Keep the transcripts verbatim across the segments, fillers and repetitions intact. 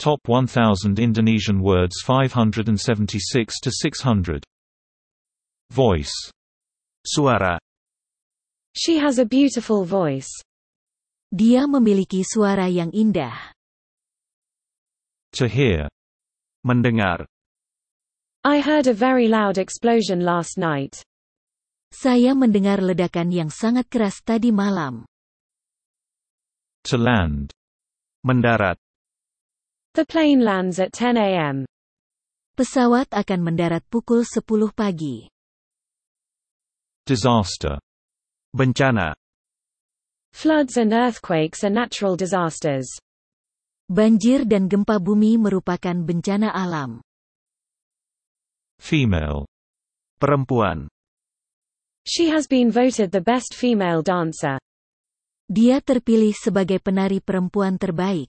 Top one thousand Indonesian words five hundred seventy-six to six hundred. Voice. Suara. She has a beautiful voice. Dia memiliki suara yang indah. To hear. Mendengar. I heard a very loud explosion last night. Saya mendengar ledakan yang sangat keras tadi malam. To land. Mendarat. The plane lands at ten a m Pesawat akan mendarat pukul sepuluh pagi. Disaster. Bencana. Floods and earthquakes are natural disasters. Banjir dan gempa bumi merupakan bencana alam. Female. Perempuan. She has been voted the best female dancer. Dia terpilih sebagai penari perempuan terbaik.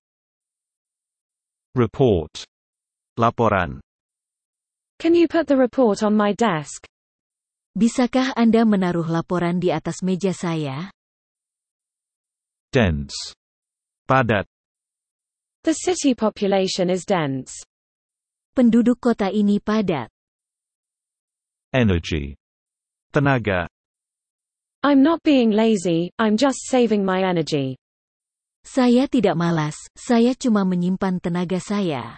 Report. Laporan. Can you put the report on my desk? Bisakah Anda menaruh laporan di atas meja saya? Dense. Padat. The city population is dense. Penduduk kota ini padat. Energy. Tenaga. I'm not being lazy, I'm just saving my energy. Saya tidak malas, saya cuma menyimpan tenaga saya.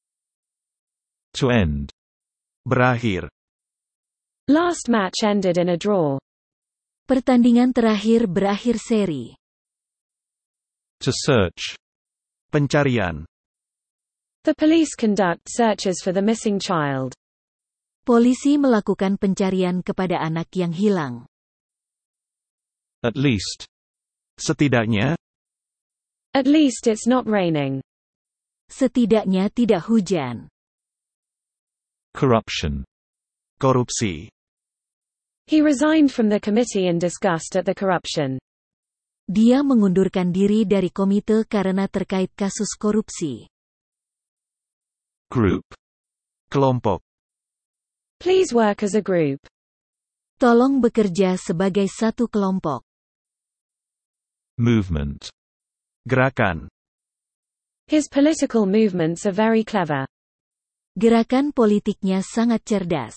To end. Berakhir. Last match ended in a draw. Pertandingan terakhir berakhir seri. To search. Pencarian. The police conduct searches for the missing child. Polisi melakukan pencarian kepada anak yang hilang. At least. Setidaknya. At least it's not raining. Setidaknya tidak hujan. Corruption. Korupsi. He resigned from the committee in disgust at the corruption. Dia mengundurkan diri dari komite karena terkait kasus korupsi. Group. Kelompok. Please work as a group. Tolong bekerja sebagai satu kelompok. Movement. Gerakan. His political movements are very clever. Gerakan politiknya sangat cerdas.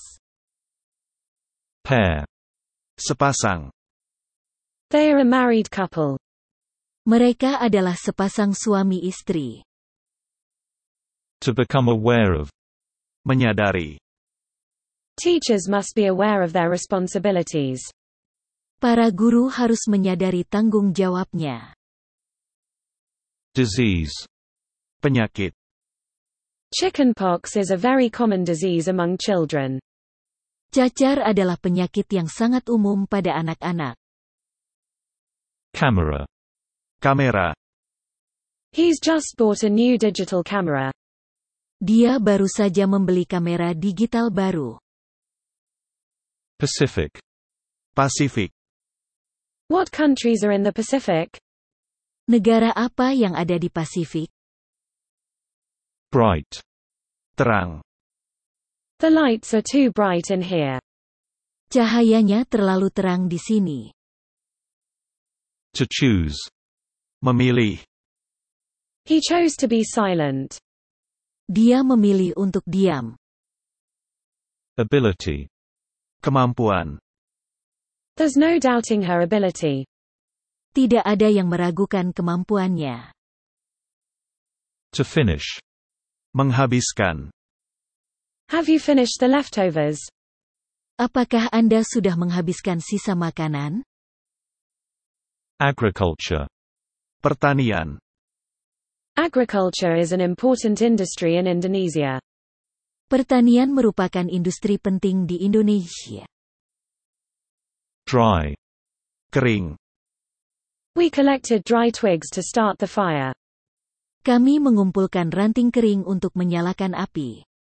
Pair. Sepasang. They are a married couple. Mereka adalah sepasang suami istri. To become aware of. Menyadari. Teachers must be aware of their responsibilities. Para guru harus menyadari tanggung jawabnya. Disease. Penyakit. Chickenpox is a very common disease among children. Cacar adalah penyakit yang sangat umum pada anak-anak. Camera. Kamera. He's just bought a new digital camera. Dia baru saja membeli kamera digital baru. Pacific. Pasifik. What countries are in the Pacific? Negara apa yang ada di Pasifik? Bright. Terang. The lights are too bright in here. Cahayanya terlalu terang di sini. To choose. Memilih. He chose to be silent. Dia memilih untuk diam. Ability. Kemampuan. There's no doubting her ability. Tidak ada yang meragukan kemampuannya. To finish. Menghabiskan. Have you finished the leftovers? Apakah Anda sudah menghabiskan sisa makanan? Agriculture. Pertanian. Agriculture is an important industry in Indonesia. Pertanian merupakan industri penting di Indonesia. Dry. Kering. We collected dry twigs to start the fire. Kami mengumpulkan ranting kering untuk menyalakan api.